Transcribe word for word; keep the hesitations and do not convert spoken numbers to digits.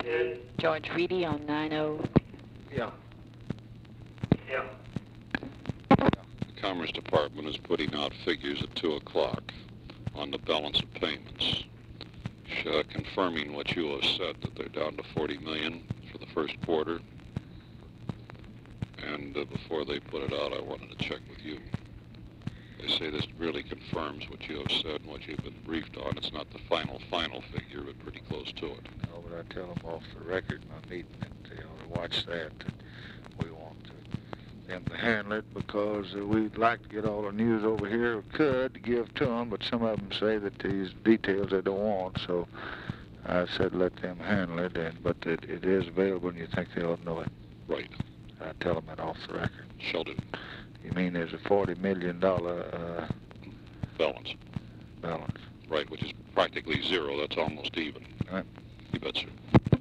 George Reedy on nine oh. Yeah. Yeah. The Commerce Department is putting out figures at two o'clock on the balance of payments, uh, confirming what you have said, that they're down to forty million for the first quarter. And uh, before they put it out, I wanted to check with you. They say this really confirms what you have said and what you've been briefed on. It's not the final, final figure, but pretty close to it. No, but I tell them off the record in my meeting that they ought to watch that. that we want to, them to handle it because uh, we'd like to get all the news over here. We could to give to them, but some of them say that these details they don't want. So I said let them handle it, and but it, it is available, and you think they ought to know it. Right. I tell them it off the record. Sheldon. You mean there's a forty million dollars uh, balance. balance. Right, which is practically zero. That's almost even. Right. You bet, sir.